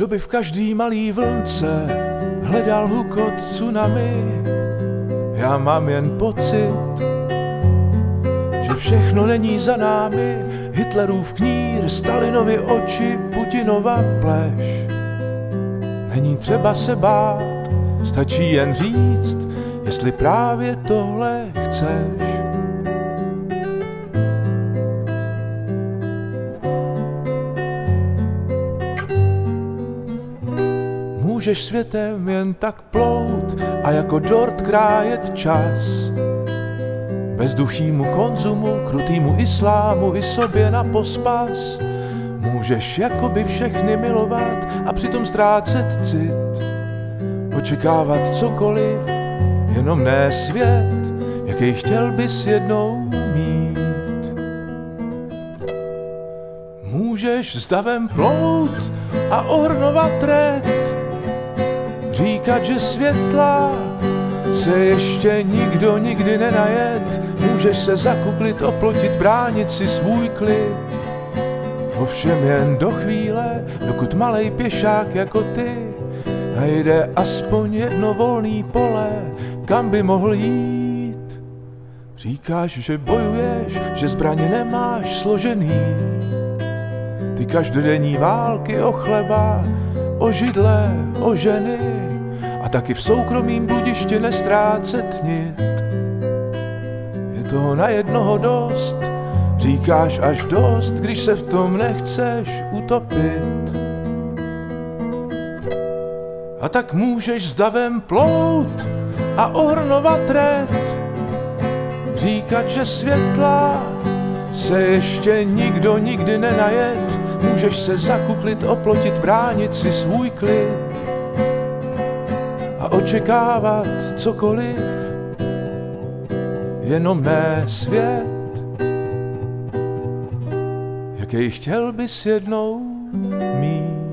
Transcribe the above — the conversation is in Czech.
Kdo by v každý malý vlnce hledal hukot tsunami. Já mám jen pocit, že všechno není za námi. Hitlerův knír, Stalinovi oči, Putinova pleš. Není třeba se bát, stačí jen říct, jestli právě tohle chceš. Můžeš světem jen tak plout a jako dort krájet čas. Bezduchýmu konzumu, krutýmu islámu i sobě na pospas. Můžeš jakoby všechny milovat a přitom ztrácet cit. Očekávat cokoliv, jenom ne svět, jaký chtěl bys jednou mít. Můžeš s davem plout a ohrnovat red. Říkat, že světla se ještě nikdo nikdy nenajet. Můžeš se zakuklit, oplotit, bránit si svůj klid. Ovšem jen do chvíle, dokud malej pěšák jako ty najde aspoň jedno volný pole, kam by mohl jít. Říkáš, že bojuješ, že zbraně nemáš složený. Ty každodenní války o chleba, o židle, o ženy a taky v soukromým bludišti nestrácet nit. Je toho na jednoho dost, říkáš až dost, když se v tom nechceš utopit. A tak můžeš s davem plout a ohrnovat red. Říkat, že světla se ještě nikdo nikdy nenajet. Můžeš se zakuklit, oplotit, bránit si svůj klid a očekávat cokoliv, jenom ne svět, jaký chtěl bys jednou mít.